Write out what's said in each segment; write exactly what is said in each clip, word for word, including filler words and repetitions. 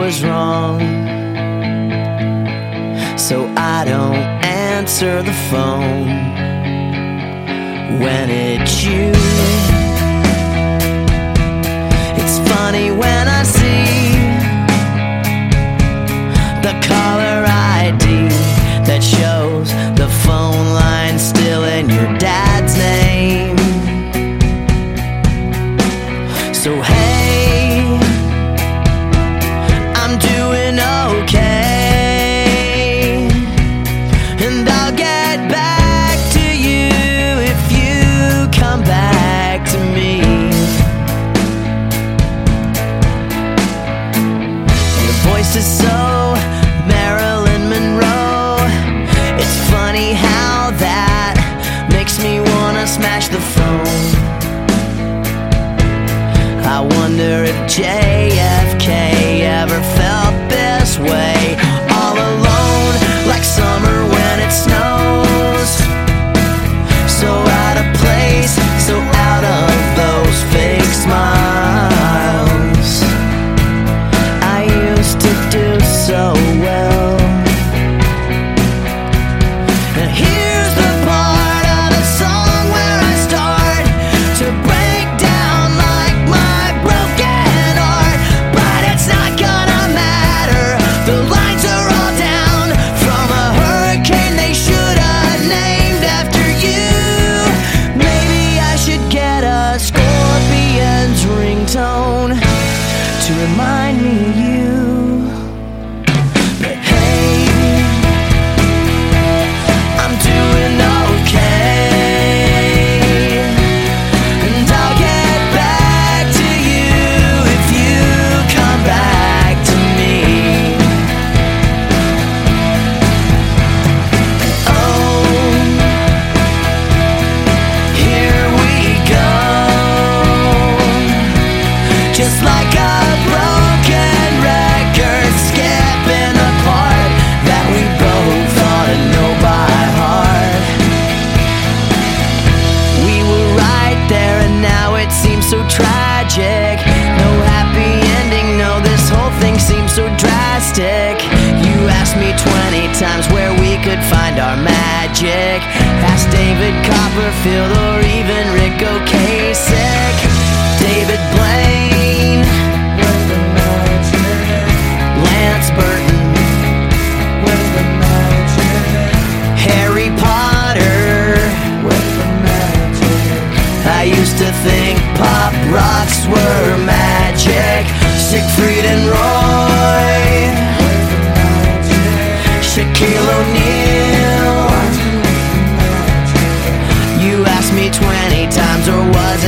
was wrong, so I don't answer the phone when it's you. It's funny when I see the caller I D that shows the phone line still in your dad's name. So hey, I'm doing okay, and I'll get back to you if you come back to me. Your voice is so Marilyn Monroe. It's funny how that makes me wanna smash the phone. I wonder if J F K ever felt this way, all alone like summer when it snows. So out of place, so out of those fake smiles I used to do so well. And here's the part of the song where I start to break down like my broken heart. But it's not gonna matter, the lines are all down from a hurricane they should have named after you. Maybe I should get a Scorpions ringtone to remind me of you. But hey, I'm doing okay, and I'll get back to you if you come back to me. Oh, here we go, just like a broken record skipping a part that we both ought to know by heart. We were right there and now it seems so tragic. No happy ending, no, this whole thing seems so drastic. You asked me twenty times where we could find our magic. Asked David Copperfield or even Rick Ocasek. David Blaine, where's the magic? Lance Burton, where's the magic? Harry Potter, where's the magic? I used to think pop rocks were magic. Siegfried and Roy, where's the magic? Shaquille O'Neal. You asked me twenty times, or was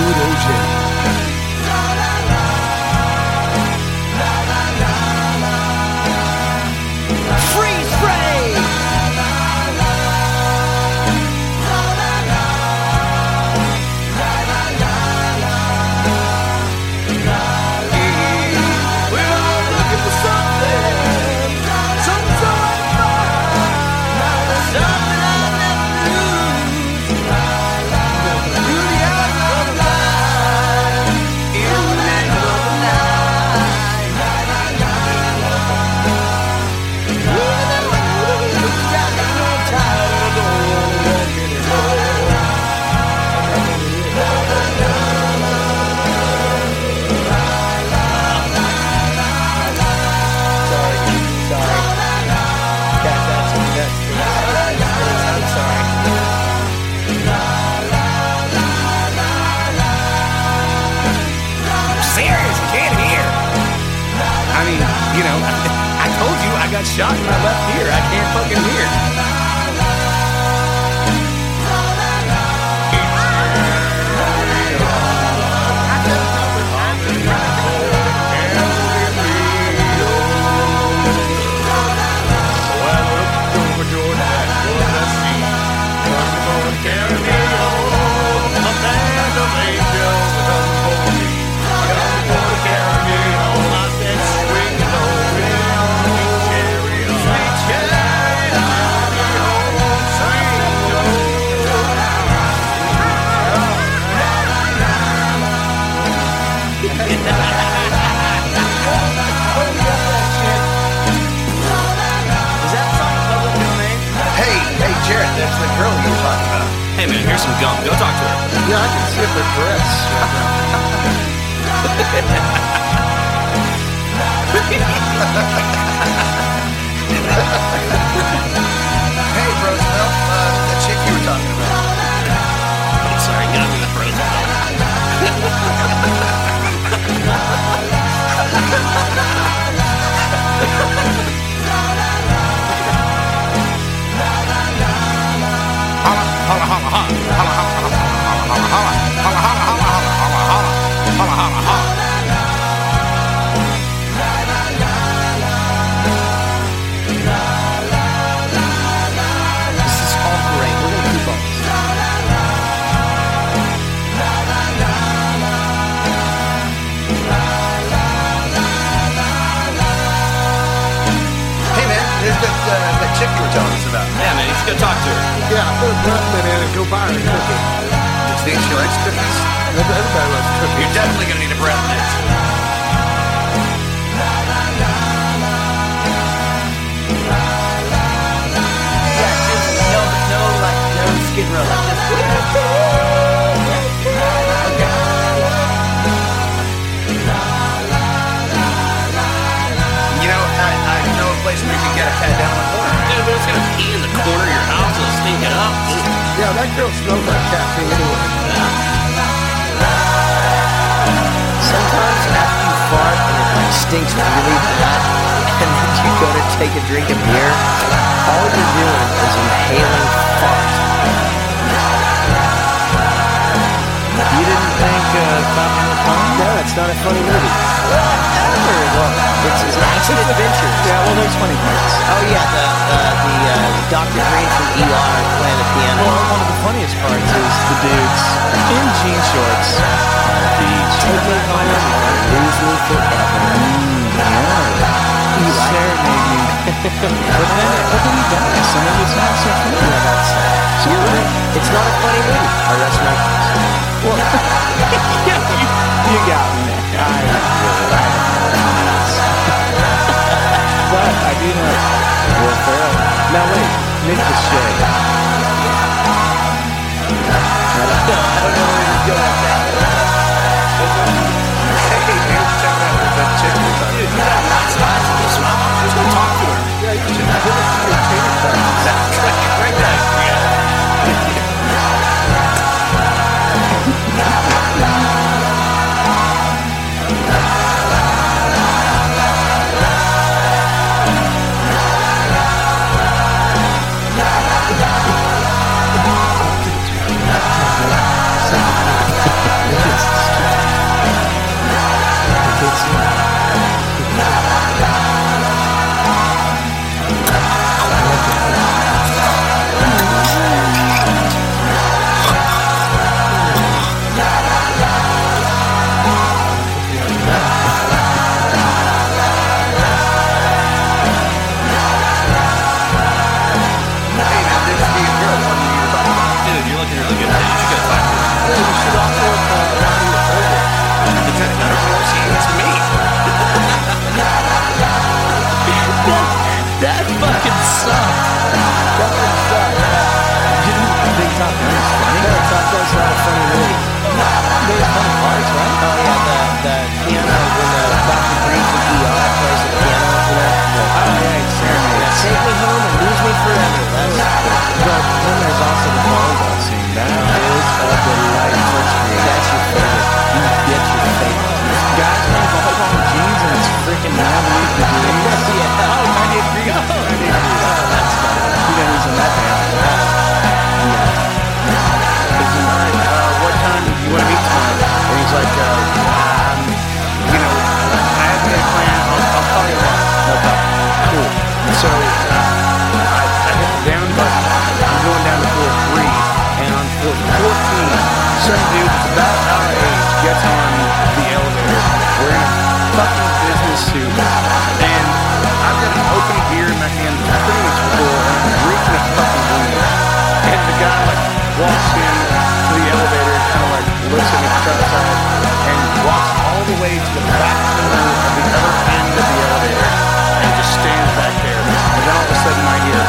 good O J. Freeze frame! We're all looking for something, something so fine, something I'll never lose. Through the hours of the night, in the middle of the night. I'm tired, I don't wanna walk anymore. Sorry, sorry. That, that's, that's, that's, I'm sorry. Serious, you can't hear. I mean, you know, I told you I got shot in my left ear. I can't fucking hear. Hey, hey, Jared, that's the girl you were talking about. Hey man, here's some gum. Go talk to her. Yeah, I can see her dress right Hey, Roosevelt, uh, the chick you were talking about. I'm sorry, get up in the frozen. This is all great. We're gonna keep all this. Hey, man, there's that, uh, that chick you were telling us about. Yeah man, you should go talk to her. Yeah, put a breath mint in and go buy her a cookie. Do you think she likes cookies? Everybody loves cookies. You're definitely gonna need a breath mint. Yeah, just no, no, like, no skid row, like just. You know, I, I know a place where you can get a cat down on the corner. Dude, but it's gonna pee in the corner of your house. It'll stink it up. Yeah, that girl smells like cat pee anyway. Sometimes after you fart and it like stinks really bad, and then you go to take a drink of beer, all you're doing is inhaling fart. You didn't think uh, Batman was funny? No, it's not a funny movie. Whatever. Well, it's, it's an action adventure. Yeah, well, there's funny parts. Oh yeah, the uh, the uh, Doctor Green from E R playing the piano. Well, one of the funniest parts is the dudes in jean shorts on the beach. Take me home, you won't lose me forever. You serenade me. But then, but then he dies, so maybe it's not so funny. Yeah, that's, uh, you're right. It's not a funny movie. I rest my case. Well, yeah, you, you got me there. I really, I don't know what it is. But I do know Will Ferrell. Now wait, Nick Lachey. I don't know where he's going with that. Hey, man, check out that chick you were talking Dude, you about. got nice eyes in this one. Just go talk to her. Yeah, you should give it to your tater tots. Right there. That fucking sucked. Fucking sucks. Didn't you think Top Gun was funny? No, Top Gun's not a funny movie. There's funny parts, right? Oh yeah, the the piano when the Doctor Green from E R plays the piano, you know. Oh yeah, it's serenades. Take me home and lose me forever. That's But then there's also the volleyball scene. That is a delightful scene. that's your favorite. You get your favorite. Guys wearing volleyball in jeans and it's freaking ninety-eight degrees. Yeah. Oh, ninety-eight degrees. ninety-eight degrees. Oh, that's funny. You know who's in that band? He's all right, uh, what time do you want to meet tomorrow? And he's like, uh, um, you know, I haven't got a plan. I'll, I'll call you tomorrow. No problem. Cool. So uh, I, I hit the down button. I'm going down to floor three, and on floor fourteen, some dude that's about our age gets on the elevator wearing a fucking business suit, and I've got an open beer in my hand that's pretty much full, and I'm drinking a fucking weed. And the guy like walks in to the elevator, kind of like looks at me cross-eyed, and walks all the way to the back corner of the other end of the elevator, and just stands back there. And then all of a sudden I hear,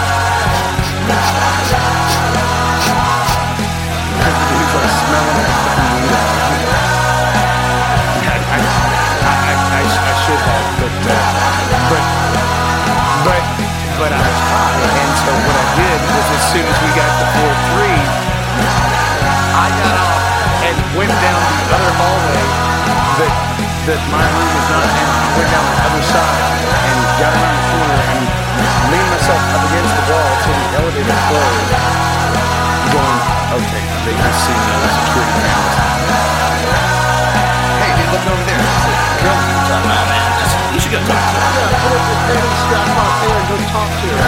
because the dude's like smelling like fucking weed out of me. I, I, I, I, I, I should have, but, uh, but, but, but I was high, and so what I did was as soon as we got to floor three, I got off and went down the other hallway that that my room was not in. I went down the other side and got around the corner and leaned myself up against the wall till the elevator closed, going, okay, they can see me on the security cameras. Hey, dude, look over there. That's the girl you were talking about, man. Just, you should go talk to her. Yeah, put up your panties, strap on there, and go talk to her.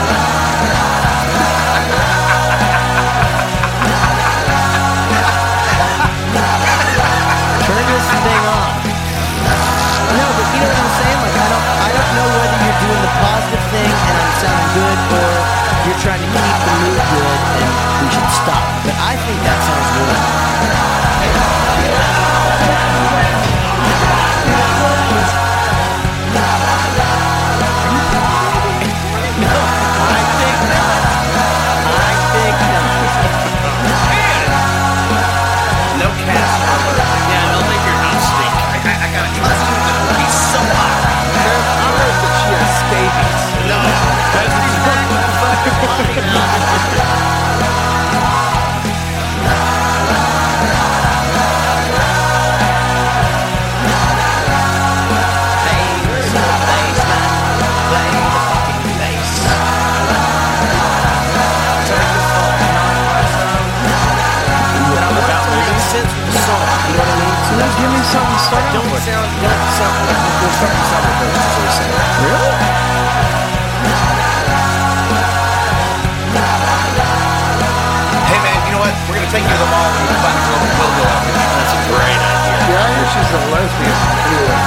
Turn this thing off. No, but you know what I'm saying? Like I don't I don't know whether you're doing the positive thing and I'm sounding good or you're trying to keep the mood good and we should stop. But I think that sounds good. No, I think not. I think not. No cast member. Yeah, don't make your house stink. I, I, I got a costume that will be so hot. I heard that she has scabies. No, that's exactly the fucking body. Let's give me something to start Don't with. sound, don't sound like we're starting to sound like this, is what he's saying. Really? Hey, man, you know what? We're going to take you to the mall and you can find a girl that will go out with you. That's a great idea. Yeah, I hear she's a lesbian. Anyway.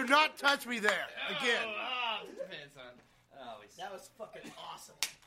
Do not touch me there again. Oh, put your pants on. Oh, That was fucking awesome.